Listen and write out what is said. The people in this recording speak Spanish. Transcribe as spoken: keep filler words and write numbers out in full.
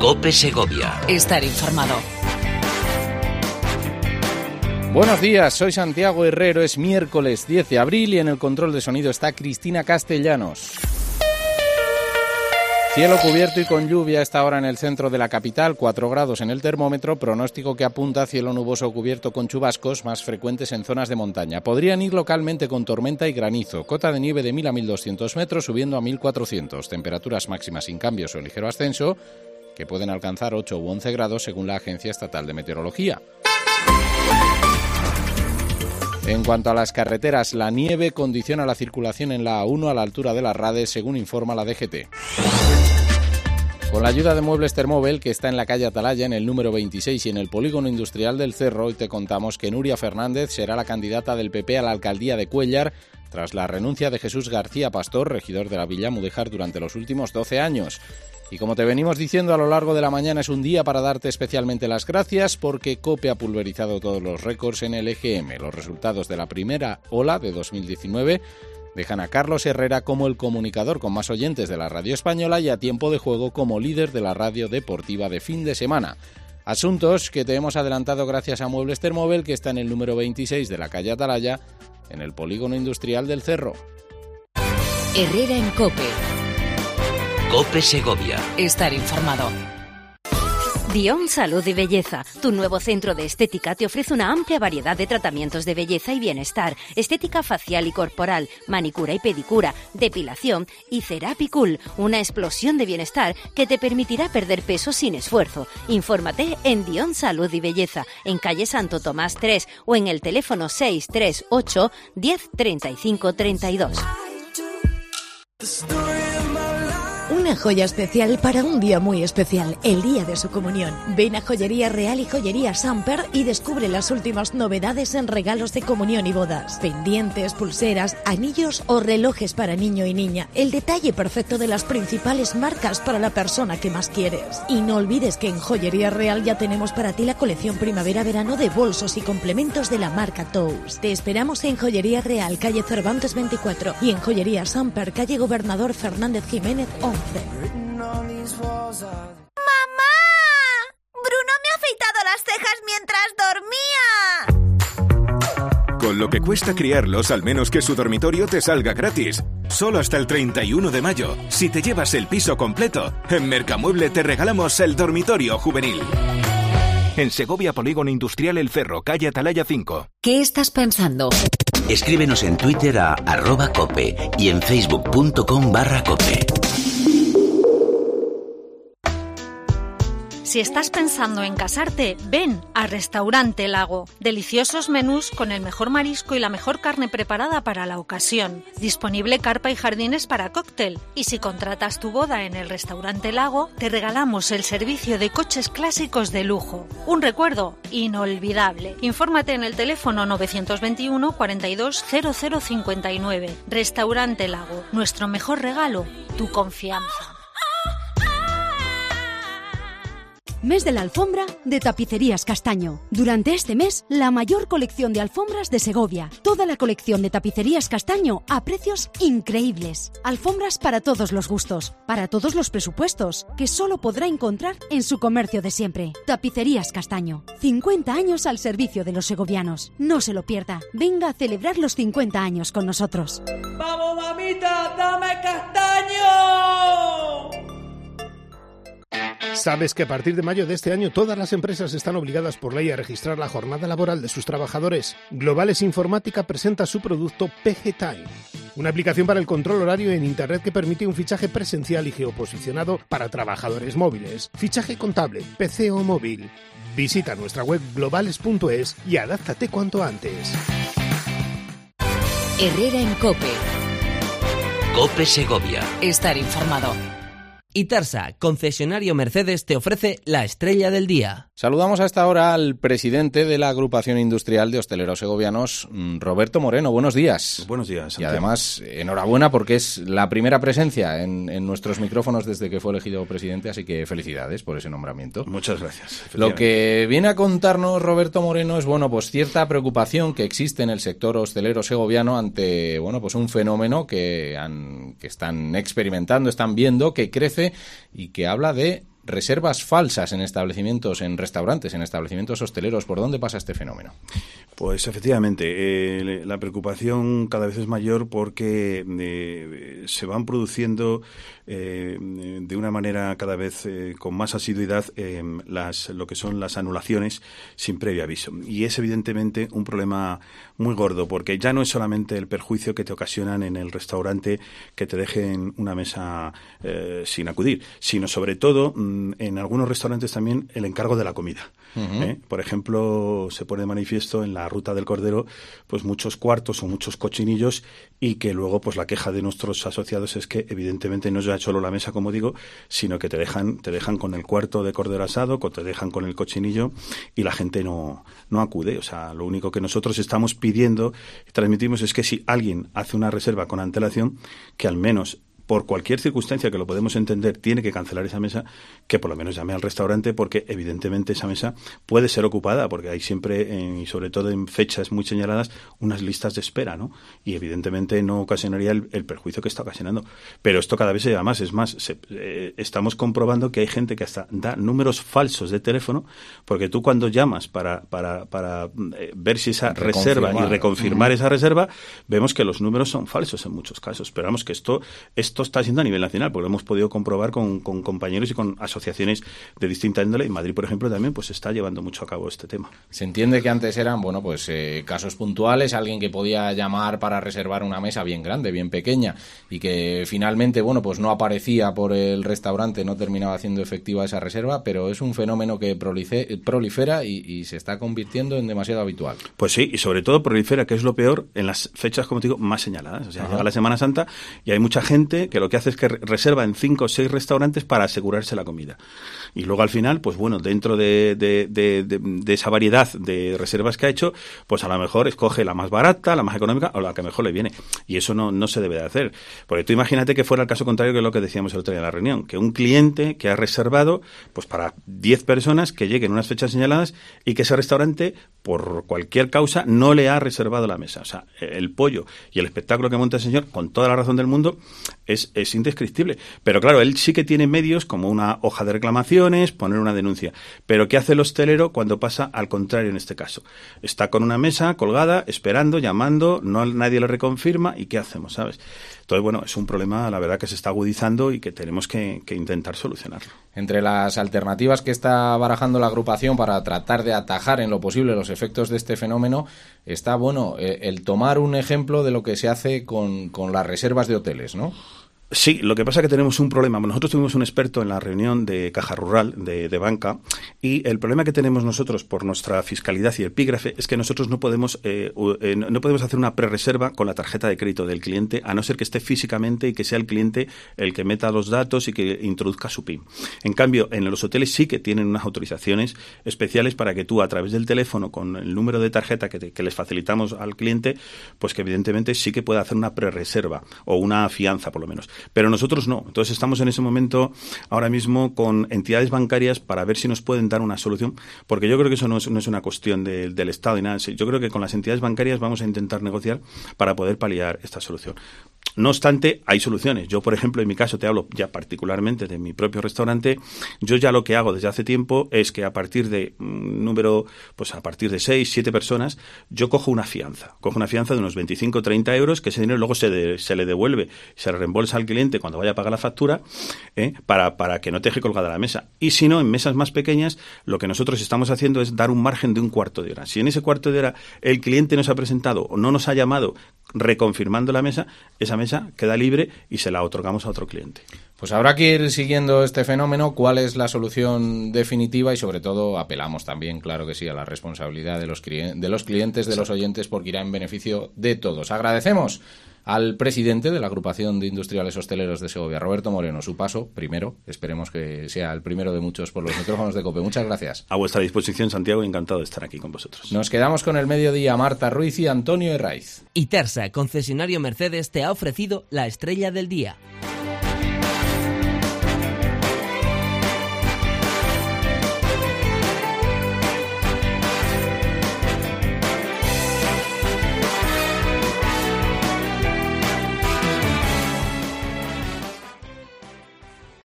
COPE Segovia. Estar informado. Buenos días, soy Santiago Herrero, es miércoles diez de abril y en el control de sonido está Cristina Castellanos. Cielo cubierto y con lluvia a esta hora en el centro de la capital, cuatro grados en el termómetro, pronóstico que apunta a cielo nuboso cubierto con chubascos más frecuentes en zonas de montaña. Podrían ir localmente con tormenta y granizo, cota de nieve de mil a mil doscientos metros subiendo a mil cuatrocientos, temperaturas máximas sin cambios o ligero ascenso, que pueden alcanzar ocho u once grados según la Agencia Estatal de Meteorología. En cuanto a las carreteras, la nieve condiciona la circulación en la A uno a la altura de las Rades, según informa la D G T. Con la ayuda de Muebles Termóvel, que está en la calle Atalaya, en el número veintiséis y en el polígono industrial del Cerro, hoy te contamos que Nuria Fernández será la candidata del P P a la alcaldía de Cuéllar tras la renuncia de Jesús García Pastor, regidor de la Villa Mudéjar durante los últimos doce años. Y como te venimos diciendo a lo largo de la mañana, es un día para darte especialmente las gracias porque COPE ha pulverizado todos los récords en el E G M. Los resultados de la primera ola de dos mil diecinueve dejan a Carlos Herrera como el comunicador con más oyentes de la radio española y a Tiempo de Juego como líder de la radio deportiva de fin de semana. Asuntos que te hemos adelantado gracias a Muebles Termóvel, que está en el número veintiséis de la calle Atalaya, en el polígono industrial del Cerro. Herrera en COPE. COPE Segovia. Estar informado. Dion Salud y Belleza, tu nuevo centro de estética, te ofrece una amplia variedad de tratamientos de belleza y bienestar, estética facial y corporal, manicura y pedicura, depilación y Therapy-Cool, una explosión de bienestar que te permitirá perder peso sin esfuerzo. Infórmate en Dion Salud y Belleza, en calle Santo Tomás tres o en el teléfono seis tres ocho, diez, treinta y cinco, treinta y dos. Una joya especial para un día muy especial, el día de su comunión. Ven a Joyería Real y Joyería Samper y descubre las últimas novedades en regalos de comunión y bodas. Pendientes, pulseras, anillos o relojes para niño y niña. El detalle perfecto de las principales marcas para la persona que más quieres. Y no olvides que en Joyería Real ya tenemos para ti la colección primavera-verano de bolsos y complementos de la marca Tous. Te esperamos en Joyería Real, calle Cervantes veinticuatro y en Joyería Samper, calle Gobernador Fernández Jiménez once. ¡Mamá! ¡Bruno me ha afeitado las cejas mientras dormía! Con lo que cuesta criarlos, al menos que su dormitorio te salga gratis. Solo hasta el treinta y uno de mayo. Si te llevas el piso completo, en Mercamueble te regalamos el dormitorio juvenil. En Segovia, polígono industrial El Cerro, calle Atalaya cinco. ¿Qué estás pensando? Escríbenos en Twitter a arroba cope y en facebook punto com barra cope. Si estás pensando en casarte, ven a Restaurante Lago. Deliciosos menús con el mejor marisco y la mejor carne preparada para la ocasión. Disponible carpa y jardines para cóctel. Y si contratas tu boda en el Restaurante Lago, te regalamos el servicio de coches clásicos de lujo. Un recuerdo inolvidable. Infórmate en el teléfono novecientos veintiuno, cuarenta y dos, cero cero cincuenta y nueve. Restaurante Lago. Nuestro mejor regalo, tu confianza. Mes de la alfombra de Tapicerías Castaño. Durante este mes, la mayor colección de alfombras de Segovia. Toda la colección de Tapicerías Castaño a precios increíbles. Alfombras para todos los gustos, para todos los presupuestos, que solo podrá encontrar en su comercio de siempre. Tapicerías Castaño. cincuenta años al servicio de los segovianos. No se lo pierda. Venga a celebrar los cincuenta años con nosotros. ¡Vamos, mamita! ¡Dame castaño! ¿Sabes que a partir de mayo de este año todas las empresas están obligadas por ley a registrar la jornada laboral de sus trabajadores? Globales Informática presenta su producto P G Time, una aplicación para el control horario en Internet que permite un fichaje presencial y geoposicionado para trabajadores móviles, fichaje contable, P C o móvil. Visita nuestra web globales punto es y adáptate cuanto antes. Herrera en COPE. COPE Segovia. Estar informado. Itarsa, concesionario Mercedes, te ofrece la estrella del día. Saludamos a esta hora al presidente de la Agrupación Industrial de Hosteleros Segovianos, Roberto Moreno. Buenos días. Buenos días, Santiago. Y además, enhorabuena porque es la primera presencia en, en nuestros micrófonos desde que fue elegido presidente, así que felicidades por ese nombramiento. Muchas gracias. Lo que viene a contarnos Roberto Moreno es, bueno, pues cierta preocupación que existe en el sector hostelero segoviano ante, bueno, pues un fenómeno que, han, que están experimentando, están viendo, que crece y que habla de reservas falsas en establecimientos, en restaurantes, en establecimientos hosteleros. ¿Por dónde pasa este fenómeno? Pues efectivamente, eh, la preocupación cada vez es mayor porque eh, se van produciendo eh, de una manera cada vez eh, con más asiduidad eh, las, lo que son las anulaciones sin previo aviso. Y es evidentemente un problema muy gordo, porque ya no es solamente el perjuicio que te ocasionan en el restaurante que te dejen una mesa eh, sin acudir, sino sobre todo mmm, en algunos restaurantes también el encargo de la comida. Uh-huh. ¿eh? Por ejemplo, se pone de manifiesto en la Ruta del Cordero pues muchos cuartos o muchos cochinillos, y que luego pues la queja de nuestros asociados es que evidentemente no es ya solo la mesa, como digo, sino que te dejan te dejan con el cuarto de cordero asado, o te dejan con el cochinillo, y la gente no, no acude. O sea, lo único que nosotros estamos pidiendo y transmitimos es que si alguien hace una reserva con antelación, que al menos por cualquier circunstancia que lo podemos entender, tiene que cancelar esa mesa, que por lo menos llame al restaurante, porque evidentemente esa mesa puede ser ocupada, porque hay siempre, eh, y sobre todo en fechas muy señaladas, unas listas de espera, ¿no? Y evidentemente no ocasionaría el, el perjuicio que está ocasionando. Pero esto cada vez se llama más. Es más, se, eh, estamos comprobando que hay gente que hasta da números falsos de teléfono, porque tú cuando llamas para, para, para eh, ver si esa reserva y reconfirmar uh-huh. esa reserva, vemos que los números son falsos en muchos casos. Esperamos que esto es Esto está siendo a nivel nacional, porque lo hemos podido comprobar con, con compañeros y con asociaciones de distinta índole. En Madrid, por ejemplo, también pues se está llevando mucho a cabo este tema. Se entiende que antes eran, bueno, pues eh, casos puntuales, alguien que podía llamar para reservar una mesa bien grande, bien pequeña, y que finalmente, bueno, pues no aparecía por el restaurante, no terminaba haciendo efectiva esa reserva, pero es un fenómeno que prolife, prolifera y, y se está convirtiendo en demasiado habitual. Pues sí, y sobre todo prolifera, que es lo peor, en las fechas, como te digo, más señaladas. O sea, Ajá. llega la Semana Santa y hay mucha gente que lo que hace es que reserva en cinco o seis restaurantes para asegurarse la comida. Y luego al final, pues bueno, dentro de, de, de, de, de esa variedad de reservas que ha hecho, pues a lo mejor escoge la más barata, la más económica o la que mejor le viene. Y eso no, no se debe de hacer. Porque tú imagínate que fuera el caso contrario, que es lo que decíamos el otro día en la reunión, que un cliente que ha reservado pues para diez personas, que lleguen unas fechas señaladas, y que ese restaurante, por cualquier causa, no le ha reservado la mesa. O sea, el pollo y el espectáculo que monta el señor, con toda la razón del mundo, es, es indescriptible. Pero claro, él sí que tiene medios como una hoja de reclamaciones, poner una denuncia. Pero ¿qué hace el hostelero cuando pasa al contrario en este caso? Está con una mesa colgada, esperando, llamando, no nadie le reconfirma, ¿y qué hacemos, sabes? Entonces, bueno, es un problema, la verdad, que se está agudizando y que tenemos que, que intentar solucionarlo. Entre las alternativas que está barajando la agrupación para tratar de atajar en lo posible los efectos de este fenómeno está, bueno, eh, el tomar un ejemplo de lo que se hace con, con las reservas de hoteles, ¿no? Sí, lo que pasa es que tenemos un problema. Nosotros tuvimos un experto en la reunión de Caja Rural, de, de banca, y el problema que tenemos nosotros por nuestra fiscalidad y epígrafe es que nosotros no podemos eh, eh, no podemos hacer una prerreserva con la tarjeta de crédito del cliente, a no ser que esté físicamente y que sea el cliente el que meta los datos y que introduzca su PIN. En cambio, en los hoteles sí que tienen unas autorizaciones especiales para que tú, a través del teléfono, con el número de tarjeta que, te, que les facilitamos al cliente, pues que evidentemente sí que pueda hacer una prerreserva o una fianza, por lo menos. Pero nosotros no. Entonces estamos en ese momento ahora mismo con entidades bancarias para ver si nos pueden dar una solución, porque yo creo que eso no es, no es una cuestión de, del Estado y nada. Yo creo que con las entidades bancarias vamos a intentar negociar para poder paliar esta solución. No obstante, hay soluciones. Yo, por ejemplo, en mi caso, te hablo ya particularmente de mi propio restaurante. Yo ya lo que hago desde hace tiempo es que a partir de un número, pues a partir de seis, siete personas, yo cojo una fianza. Cojo una fianza de unos veinticinco o treinta euros, que ese dinero luego se, de, se le devuelve, se le reembolsa al cliente cuando vaya a pagar la factura, ¿eh? para, para que no te deje colgada la mesa. Y si no, en mesas más pequeñas, lo que nosotros estamos haciendo es dar un margen de un cuarto de hora. Si en ese cuarto de hora el cliente nos ha presentado o no nos ha llamado reconfirmando la mesa, esa mesa queda libre y se la otorgamos a otro cliente. Pues habrá que ir siguiendo este fenómeno, cuál es la solución definitiva, y sobre todo apelamos también, claro que sí, a la responsabilidad de los, de los clientes, de los oyentes, porque irá en beneficio de todos. Agradecemos al presidente de la Agrupación de Industriales Hosteleros de Segovia, Roberto Moreno, su paso primero. Esperemos que sea el primero de muchos por los micrófonos de COPE. Muchas gracias. A vuestra disposición, Santiago, encantado de estar aquí con vosotros. Nos quedamos con el mediodía. Marta Ruiz y Antonio Herraiz. Itersa, concesionario Mercedes, te ha ofrecido la estrella del día.